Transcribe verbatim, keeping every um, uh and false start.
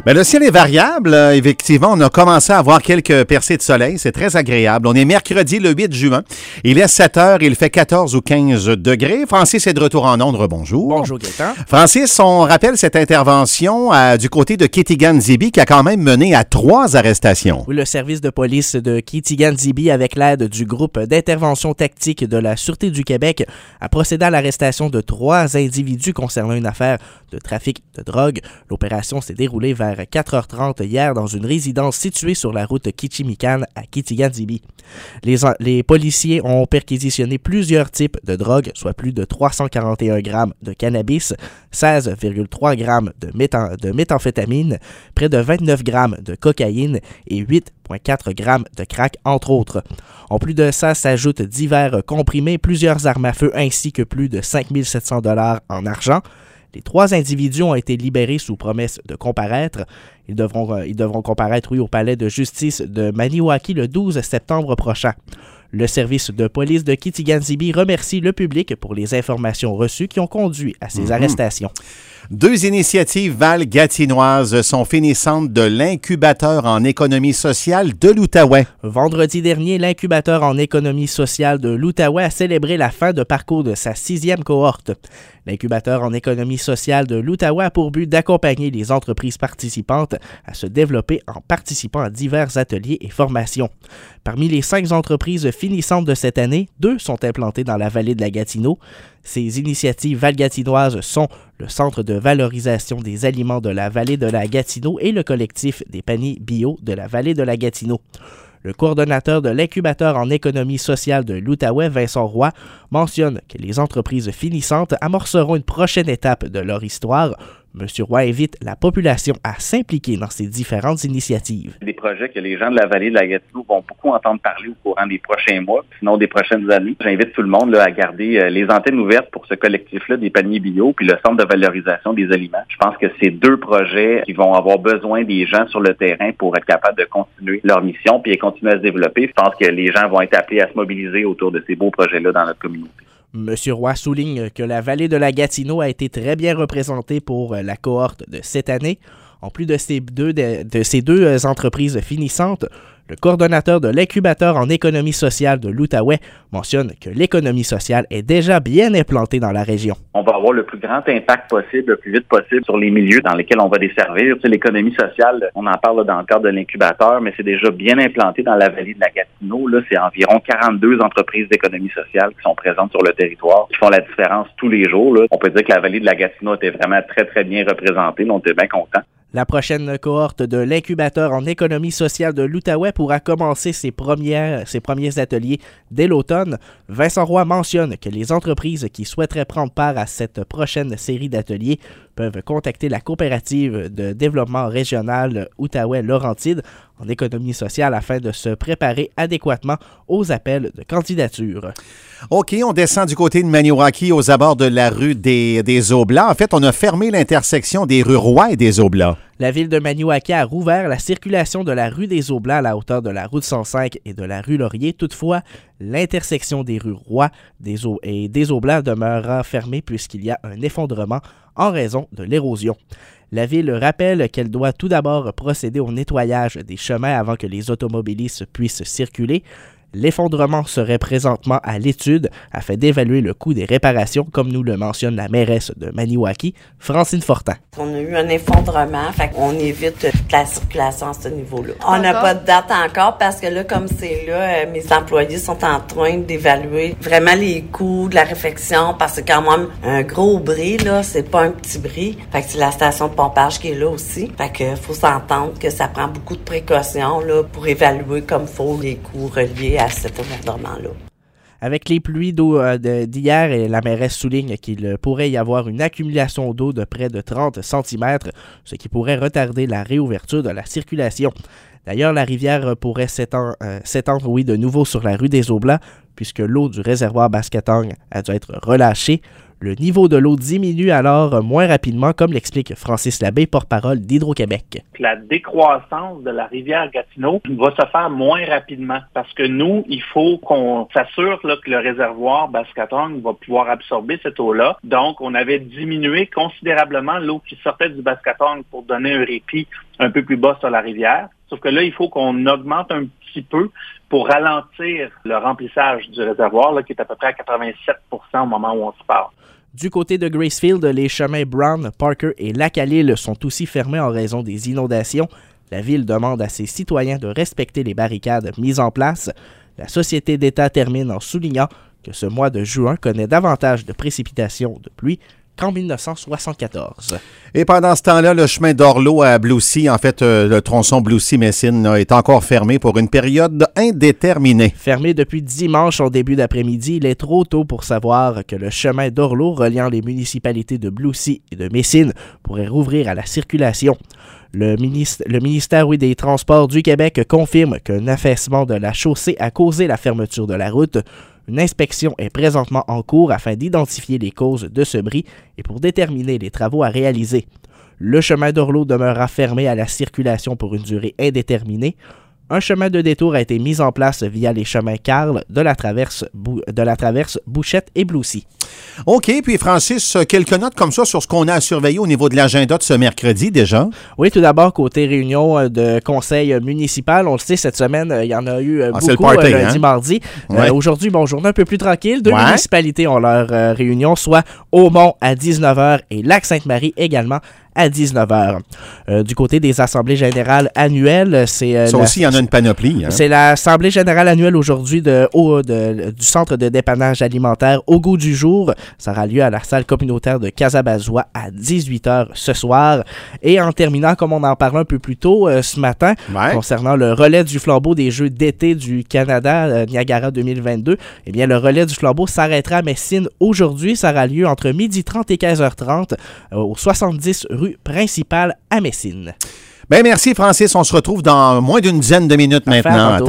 Bien, le ciel est variable. Euh, effectivement, on a commencé à avoir quelques percées de soleil. C'est très agréable. On est mercredi le huit juin. Il est sept heures et il fait quatorze ou quinze degrés. Francis est de retour en ondes. Bonjour. Bonjour, Gaëtan. Francis, on rappelle cette intervention euh, du côté de Kitigan-Zibi qui a quand même mené à trois arrestations. Oui, le service de police de Kitigan-Zibi, avec l'aide du groupe d'intervention tactique de la Sûreté du Québec, a procédé à l'arrestation de trois individus concernant une affaire de trafic de drogue. L'opération s'est déroulée vers quatre heures trente hier dans une résidence située sur la route Kichimikan à Kitigan-Zibi. Les, les policiers ont perquisitionné plusieurs types de drogues, soit plus de trois cent quarante et un grammes de cannabis, seize virgule trois grammes de, métha- de méthamphétamine, près de vingt-neuf grammes de cocaïne et huit virgule quatre grammes de crack, entre autres. En plus de ça, s'ajoutent divers comprimés, plusieurs armes à feu ainsi que plus de cinq mille sept cents dollars en argent. Les trois individus ont été libérés sous promesse de comparaître. Ils devront, euh, ils devront comparaître, oui, au palais de justice de Maniwaki le douze septembre prochain. Le service de police de Kitigan-Zibi remercie le public pour les informations reçues qui ont conduit à ces mm-hmm. arrestations. Deux initiatives val-gatinoises sont finissantes de l'incubateur en économie sociale de l'Outaouais. Vendredi dernier, l'incubateur en économie sociale de l'Outaouais a célébré la fin de parcours de sa sixième cohorte. L'incubateur en économie sociale de l'Outaouais a pour but d'accompagner les entreprises participantes à se développer en participant à divers ateliers et formations. Parmi les cinq entreprises finissantes de cette année, deux sont implantées dans la vallée de la Gatineau. Ces initiatives val-gatinoises sont le Centre de valorisation des aliments de la vallée de la Gatineau et le collectif des paniers bio de la vallée de la Gatineau. Le coordonnateur de l'incubateur en économie sociale de l'Outaouais, Vincent Roy, mentionne que les entreprises finissantes amorceront une prochaine étape de leur histoire. M. Roy invite la population à s'impliquer dans ces différentes initiatives. Des projets que les gens de la vallée de la Gatineau vont beaucoup entendre parler au courant des prochains mois, sinon des prochaines années. J'invite tout le monde là, à garder euh, les antennes ouvertes pour ce collectif-là des paniers bio puis le Centre de valorisation des aliments. Je pense que c'est deux projets qui vont avoir besoin des gens sur le terrain pour être capables de continuer leur mission puis continuer à se développer. Je pense que les gens vont être appelés à se mobiliser autour de ces beaux projets-là dans notre communauté. M. Roy souligne que la vallée de la Gatineau a été très bien représentée pour la cohorte de cette année. En plus de ces deux, de, de ces deux entreprises finissantes, le coordonnateur de l'incubateur en économie sociale de l'Outaouais mentionne que l'économie sociale est déjà bien implantée dans la région. On va avoir le plus grand impact possible, le plus vite possible sur les milieux dans lesquels on va desservir. Tu sais, l'économie sociale, on en parle là, dans le cadre de l'incubateur, mais c'est déjà bien implanté dans la vallée de la Gatineau. Là, c'est environ quarante-deux entreprises d'économie sociale qui sont présentes sur le territoire, qui font la différence tous les jours. Là. On peut dire que la vallée de la Gatineau était vraiment très, très bien représentée. Donc, on était bien contents. La prochaine cohorte de l'incubateur en économie sociale de l'Outaouais pourra commencer ses, premières, ses premiers ateliers dès l'automne. Vincent Roy mentionne que les entreprises qui souhaiteraient prendre part à cette prochaine série d'ateliers peuvent contacter la coopérative de développement régional Outaouais-Laurentide en économie sociale afin de se préparer adéquatement aux appels de candidature. OK, on descend du côté de Maniwaki aux abords de la rue des, des Aublats. En fait, on a fermé l'intersection des rues Roy et des Aublats. La ville de Maniwaki a rouvert la circulation de la rue des Aublats à la hauteur de la route cent cinq et de la rue Laurier. Toutefois, l'intersection des rues Roy des Au- et des Aublats demeurera fermée puisqu'il y a un effondrement en raison de l'érosion. La ville rappelle qu'elle doit tout d'abord procéder au nettoyage des chemins avant que les automobilistes puissent circuler. L'effondrement serait présentement à l'étude afin d'évaluer le coût des réparations, comme nous le mentionne la mairesse de Maniwaki, Francine Fortin. On a eu un effondrement, fait qu'on évite la circulation à ce niveau-là. On n'a pas de date encore parce que là, comme c'est là, mes employés sont en train d'évaluer vraiment les coûts de la réfection parce que c'est quand même un gros bris, là, c'est pas un petit bris. Fait que c'est la station de pompage qui est là aussi. Fait que faut s'entendre que ça prend beaucoup de précautions là pour évaluer comme faut les coûts reliés à cet effondrement-là. Avec les pluies d'eau euh, de, d'hier, la mairesse souligne qu'il pourrait y avoir une accumulation d'eau de près de trente centimètres, ce qui pourrait retarder la réouverture de la circulation. D'ailleurs, la rivière pourrait s'étendre, euh, s'étendre oui, de nouveau sur la rue des Aublats. puisque l'eau du réservoir Baskatong a dû être relâchée. Le niveau de l'eau diminue alors moins rapidement, comme l'explique Francis Labbé, porte-parole d'Hydro-Québec. La décroissance de la rivière Gatineau va se faire moins rapidement parce que nous, il faut qu'on s'assure là, que le réservoir Baskatong va pouvoir absorber cette eau-là. Donc, on avait diminué considérablement l'eau qui sortait du Baskatong pour donner un répit un peu plus bas sur la rivière. Sauf que là, il faut qu'on augmente un petit peu pour ralentir le remplissage du réservoir, là, qui est à peu près à quatre-vingt-sept pour cent au moment où on se parle. Du côté de Gracefield, les chemins Brown, Parker et Lac-à-Lille sont aussi fermés en raison des inondations. La ville demande à ses citoyens de respecter les barricades mises en place. La Société d'État termine en soulignant que ce mois de juin connaît davantage de précipitations de pluie qu'en dix-neuf cent soixante-quatorze. Et pendant ce temps-là, le chemin d'Orlo à Bloussy, en fait, euh, le tronçon Bloussy-Messine, là, est encore fermé pour une période indéterminée. Fermé depuis dimanche en début d'après-midi, il est trop tôt pour savoir que le chemin d'Orlo reliant les municipalités de Bloussy et de Messine pourrait rouvrir à la circulation. Le, ministre, le ministère oui, des Transports du Québec confirme qu'un affaissement de la chaussée a causé la fermeture de la route. Une inspection est présentement en cours afin d'identifier les causes de ce bris et pour déterminer les travaux à réaliser. Le chemin d'Orlo demeurera fermé à la circulation pour une durée indéterminée. Un chemin de détour a été mis en place via les chemins Carl de la traverse, Bou- de la traverse Bouchette et Bloussy. OK, puis Francis, quelques notes comme ça sur ce qu'on a à surveiller au niveau de l'agenda de ce mercredi déjà? Oui, tout d'abord, côté réunion de conseil municipal, on le sait, cette semaine, il y en a eu ah, beaucoup party, lundi, hein? mardi. Ouais. Euh, aujourd'hui, bon, journée un peu plus tranquille. Deux ouais. municipalités ont leur euh, réunion, soit Aumont à dix-neuf heures et Lac-Sainte-Marie également à dix-neuf heures. Euh, du côté des assemblées générales annuelles, c'est... Euh, ça la, aussi, il y en a une panoplie. Hein? C'est l'assemblée générale annuelle aujourd'hui de, au, de, du centre de dépannage alimentaire Au Goût du jour. Ça aura lieu à la salle communautaire de Casabazois à dix-huit heures ce soir. Et en terminant, comme on en parlait un peu plus tôt euh, ce matin, ouais. concernant le relais du flambeau des Jeux d'été du Canada, euh, Niagara deux mille vingt-deux, eh bien, le relais du flambeau s'arrêtera à Messine aujourd'hui. Ça aura lieu entre midi trente et quinze heures trente euh, au soixante-dix rue principale à Messine. Bien, merci Francis. On se retrouve dans moins d'une dizaine de minutes Parfait, maintenant.